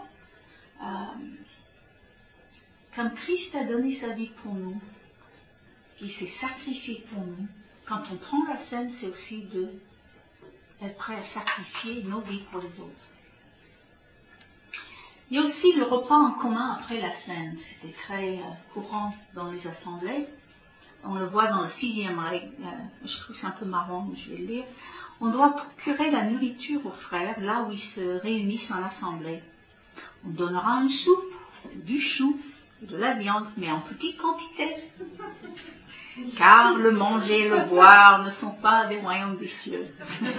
comme Christ a donné sa vie pour nous, il s'est sacrifié pour nous, quand on prend la scène, c'est aussi d'être prêt à sacrifier nos vies pour les autres. Il y a aussi le repas en commun après la scène. C'était très courant dans les assemblées. On le voit dans le 6e règle. Je trouve que c'est un peu marrant, mais je vais le lire. On doit procurer la nourriture aux frères là où ils se réunissent en assemblée. On donnera une soupe, du chou, de la viande, mais en petite quantité. Car le manger et le boire ne sont pas des royaumes des cieux.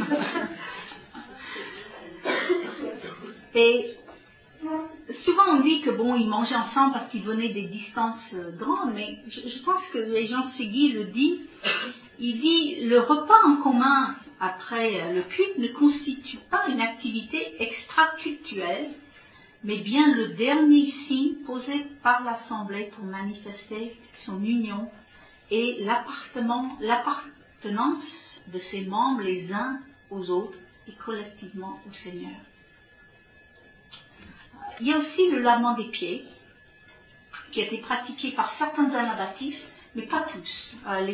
Et souvent on dit que ils mangeaient ensemble parce qu'ils venaient des distances grandes, mais je pense que les Jean Ségui le dit. Il dit le repas en commun après le culte ne constitue pas une activité extra-cultuelle, mais bien le dernier signe posé par l'Assemblée pour manifester son union et l'appartenance de ses membres les uns aux autres et collectivement au Seigneur. Il y a aussi le lavement des pieds qui a été pratiqué par certains anabaptistes, mais pas tous.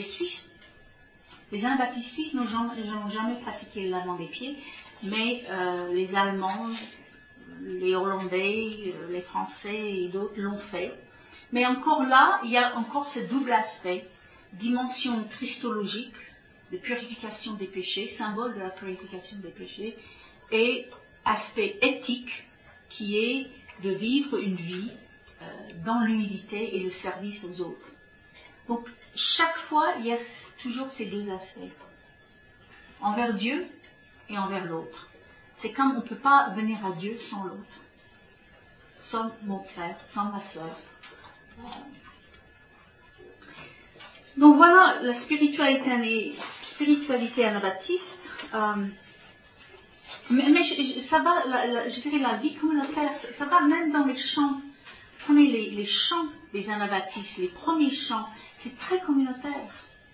Les anabaptistes suisses n'ont jamais pratiqué le lavement des pieds, mais les Allemands, les Hollandais, les Français et d'autres l'ont fait. Mais encore là, il y a encore ce double aspect, dimension christologique, de purification des péchés, symbole de la purification des péchés, et aspect éthique, qui est de vivre une vie dans l'humilité et le service aux autres. Donc, chaque fois, il y a toujours ces deux aspects, envers Dieu et envers l'autre. C'est comme on ne peut pas venir à Dieu sans l'autre, sans mon frère, sans ma sœur. Donc voilà la spiritualité anabaptiste. Mais ça va, je dirais la vie communautaire, ça va même dans les chants. Prenez les chants des anabaptistes, les premiers chants, c'est très communautaire.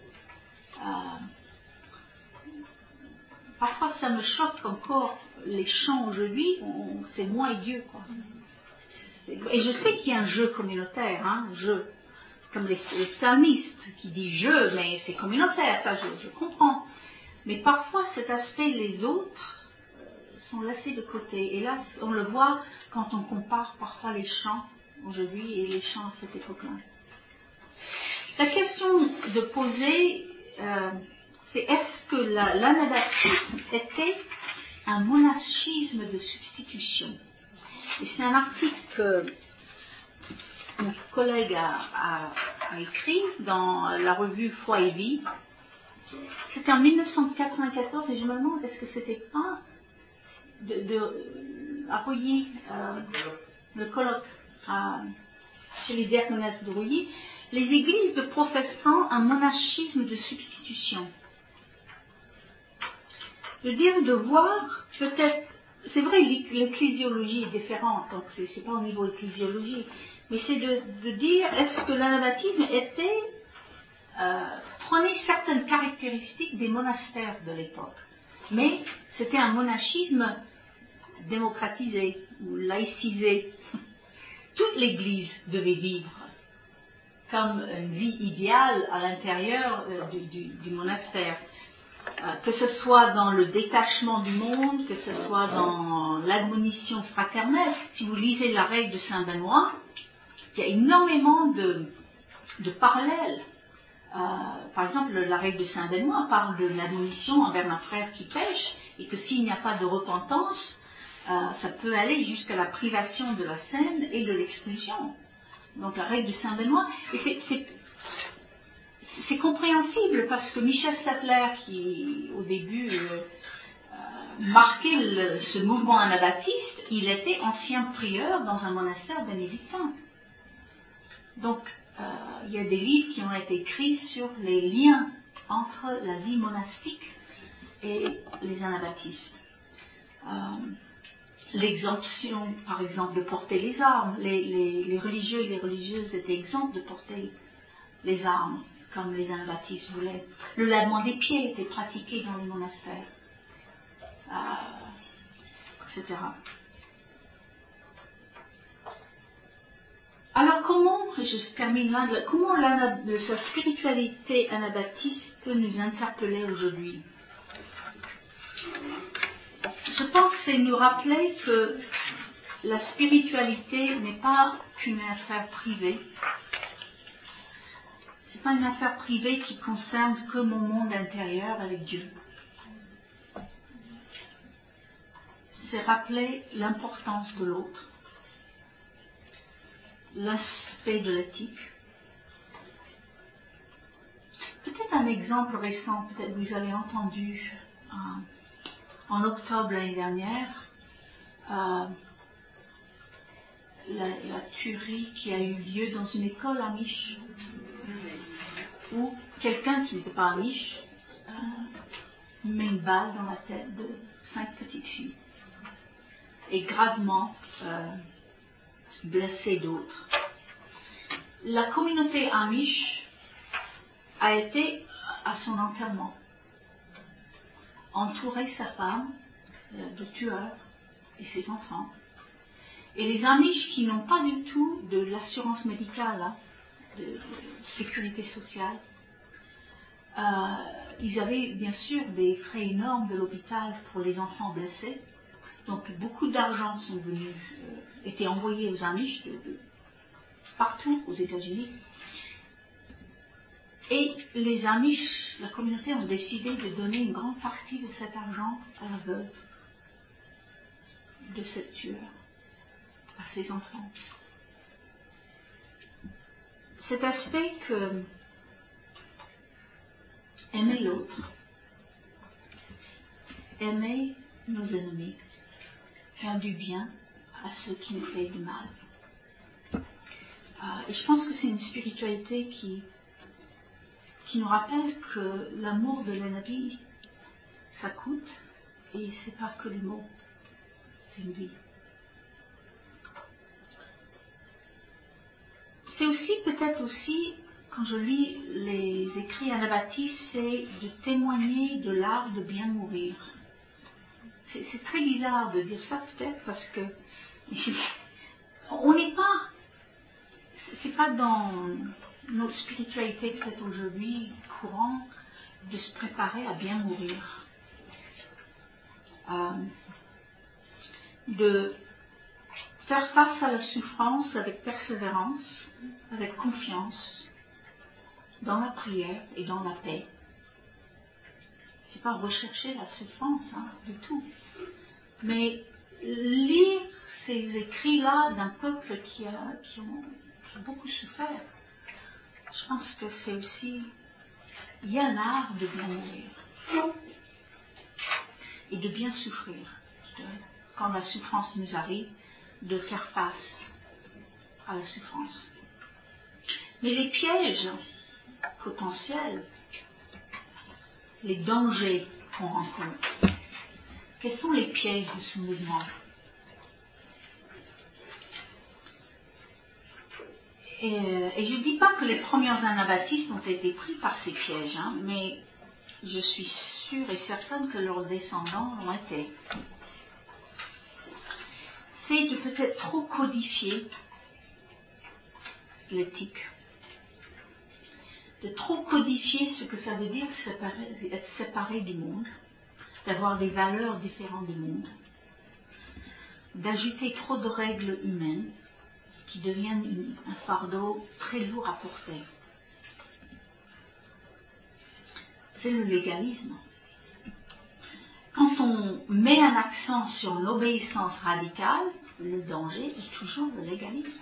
Parfois ça me choque encore, les chants aujourd'hui, c'est moi et Dieu, quoi. Et je sais qu'il y a un jeu communautaire, jeu, comme les psalmistes qui disent jeu, mais c'est communautaire, ça je comprends. Mais parfois cet aspect, les autres sont laissés de côté. Et là, on le voit quand on compare parfois les chants aujourd'hui et les chants à cette époque-là. La question de poser, c'est est-ce que l'anabaptisme était un monachisme de substitution? Et c'est un article que mon collègue a écrit dans la revue Foi et Vie. C'était en 1994 et je me demande est-ce que c'était pas à Rouilly, le colloque chez les diaconesses de Rouilly, les églises de professant un monachisme de substitution. De dire, de voir, peut-être, c'est vrai, l'ecclésiologie est différente, donc c'est pas au niveau ecclésiologie, mais c'est de dire, est-ce que l'anabaptisme prenait certaines caractéristiques des monastères de l'époque, mais c'était un monachisme démocratisé ou laïcisé. Toute l'Église devait vivre comme une vie idéale à l'intérieur du monastère. Que ce soit dans le détachement du monde, que ce soit dans l'admonition fraternelle. Si vous lisez la règle de Saint Benoît, il y a énormément de parallèles. Par exemple, la règle de Saint Benoît parle de l'admonition envers un frère qui pêche, et que s'il n'y a pas de repentance, ça peut aller jusqu'à la privation de la scène et de l'exclusion. Donc la règle de Saint Benoît, et c'est compréhensible parce que Michel Sattler, qui au début marquait ce mouvement anabaptiste, il était ancien prieur dans un monastère bénédictin. Donc il y a des livres qui ont été écrits sur les liens entre la vie monastique et les anabaptistes. L'exemption, par exemple, de porter les armes. Les religieux et les religieuses étaient exempts de porter les armes, comme les anabaptistes voulaient. Le lavement des pieds était pratiqué dans les monastères, etc. Alors comment, je termine là, comment sa spiritualité anabaptiste peut nous interpeller aujourd'hui? Je pense que c'est nous rappeler que la spiritualité n'est pas qu'une affaire privée. C'est pas une affaire privée qui concerne que mon monde intérieur avec Dieu. C'est rappeler l'importance de l'autre, l'aspect de l'éthique. Peut-être un exemple récent, peut-être vous avez entendu en octobre l'année dernière, la tuerie qui a eu lieu dans une école amish, où quelqu'un qui n'était pas amish met une balle dans la tête de 5 petites filles et gravement blessé d'autres. La communauté amish a été à son enterrement, entourer sa femme de tueurs et ses enfants. Et les Amish qui n'ont pas du tout de l'assurance médicale, de sécurité sociale, ils avaient bien sûr des frais énormes de l'hôpital pour les enfants blessés. Donc beaucoup d'argent étaient envoyés aux Amish de partout aux États-Unis. Et les Amish, la communauté, ont décidé de donner une grande partie de cet argent à la veuve de cette tueur, à ses enfants. Cet aspect que aimer l'autre, aimer nos ennemis, faire du bien à ceux qui nous font du mal. Et je pense que c'est une spiritualité qui nous rappelle que l'amour de l'ennemi, ça coûte, et c'est pas que les mots, c'est une vie. C'est aussi, peut-être aussi, quand je lis les écrits anabaptistes, c'est de témoigner de l'art de bien mourir. C'est très bizarre de dire ça, peut-être, parce que on n'est pas, c'est pas dans notre spiritualité, peut-être aujourd'hui, courant, de se préparer à bien mourir. De faire face à la souffrance avec persévérance, avec confiance, dans la prière et dans la paix. C'est pas rechercher la souffrance, du tout. Mais lire ces écrits-là d'un peuple qui a beaucoup souffert, je pense que c'est aussi, il y a l'art de bien mourir et de bien souffrir. Quand la souffrance nous arrive, de faire face à la souffrance. Mais les pièges potentiels, les dangers qu'on rencontre, quels sont les pièges de ce mouvement? Et je ne dis pas que les premiers anabaptistes ont été pris par ces pièges, mais je suis sûre et certaine que leurs descendants l'ont été. C'est de peut-être trop codifier l'éthique, de trop codifier ce que ça veut dire être séparé du monde, d'avoir des valeurs différentes du monde, d'ajouter trop de règles humaines qui deviennent un fardeau très lourd à porter. C'est le légalisme. Quand on met un accent sur l'obéissance radicale, le danger est toujours le légalisme.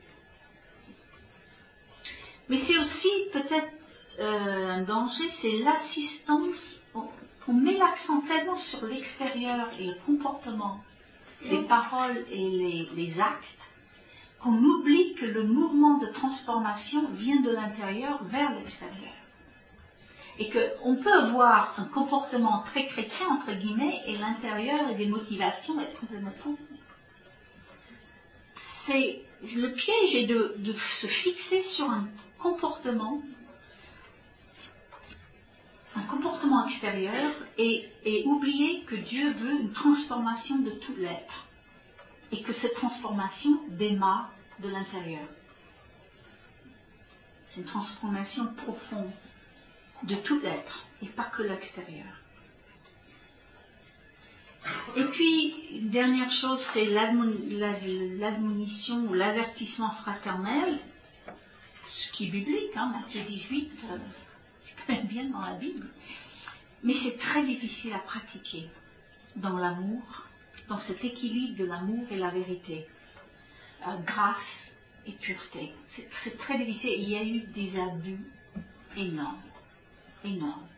Mais c'est aussi peut-être un danger, c'est l'assistance. On met l'accent tellement sur l'extérieur et le comportement, les paroles et les actes, qu'on oublie que le mouvement de transformation vient de l'intérieur vers l'extérieur. Et qu'on peut avoir un comportement très chrétien, entre guillemets, et l'intérieur et des motivations être complètement fou. Le piège est de se fixer sur un comportement extérieur et oublier que Dieu veut une transformation de tout l'être et que cette transformation démarre de l'intérieur. C'est une transformation profonde de tout l'être et pas que l'extérieur. Et puis, une dernière chose, c'est l'admonition ou l'avertissement fraternel, ce qui est biblique, Matthieu 18, c'est quand même bien dans la Bible. Mais c'est très difficile à pratiquer dans l'amour, dans cet équilibre de l'amour et la vérité. Grâce et pureté. C'est très difficile. Il y a eu des abus énormes. Énormes.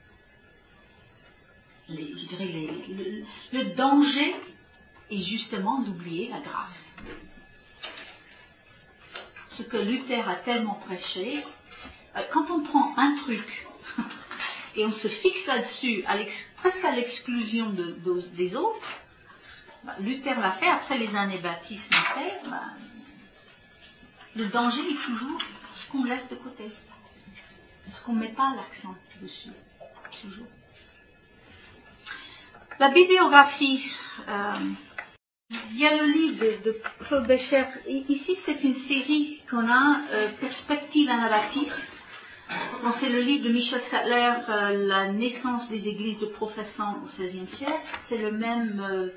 Le danger est justement d'oublier la grâce. Ce que Luther a tellement prêché, quand on prend un truc et on se fixe là-dessus, presque à l'exclusion des autres, Luther l'a fait, après les anébaptistes l'ont fait, le danger est toujours ce qu'on laisse de côté, ce qu'on ne met pas l'accent dessus, toujours. La bibliographie, il y a le livre de Claude Becher. Ici, c'est une série qu'on a, Perspective anabaptiste. Bon, c'est le livre de Michel Sattler, La naissance des églises de professants au XVIe siècle. C'est le même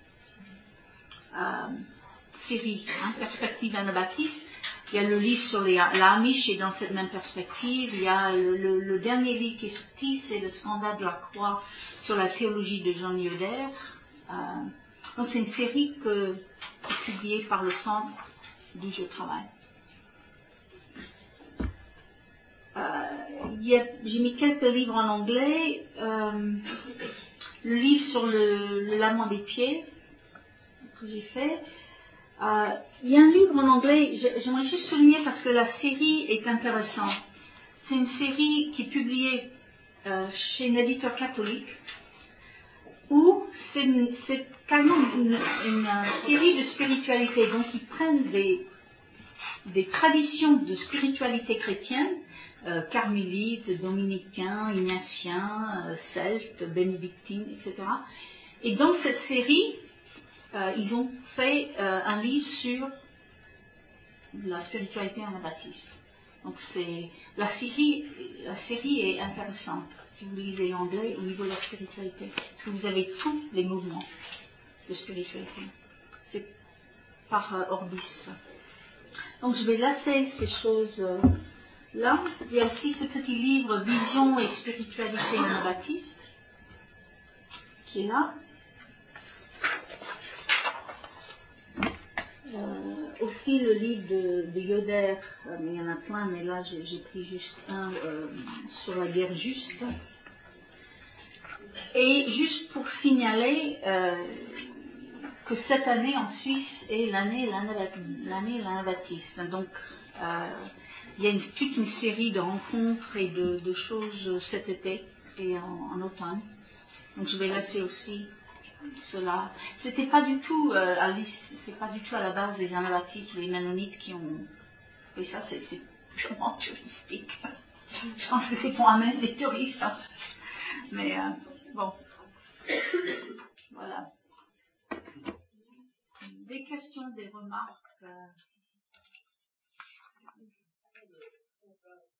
série, Perspective anabaptiste. Il y a le livre sur l'Amish et dans cette même perspective. Il y a le dernier livre qui est sorti, c'est Le scandale de la croix sur la théologie de Jean Yoder. Donc c'est une série qui est publiée par le centre d'où je travaille. J'ai mis quelques livres en anglais. Le livre sur le lavement des pieds que j'ai fait. Il y a un livre en anglais, j'aimerais juste souligner parce que la série est intéressante. C'est une série qui est publiée chez un éditeur catholique où c'est carrément une série de spiritualité. Donc ils prennent des traditions de spiritualité chrétienne, carmélites, dominicains, ignatiens, celtes, bénédictines, etc. Et dans cette série, ils ont fait un livre sur la spiritualité anabaptiste. Donc la série est intéressante si vous lisez l'anglais au niveau de la spiritualité, parce que vous avez tous les mouvements de spiritualité. C'est par Orbis. Donc je vais lasser ces choses là. Il y a aussi ce petit livre Vision et spiritualité anabaptiste qui est là. Aussi le livre de Yoder, il y en a plein, mais là j'ai pris juste un sur la guerre juste. Et juste pour signaler que cette année en Suisse est l'année l'anabaptiste. Donc il y a toute une série de rencontres et de choses cet été et en automne. Donc je vais laisser aussi cela. C'était pas du tout c'est pas du tout à la base des anabaptistes ou les mennonites qui ont fait ça, c'est purement touristique. Je pense que c'est pour amener des touristes en fait. Mais bon, voilà. Des questions, des remarques.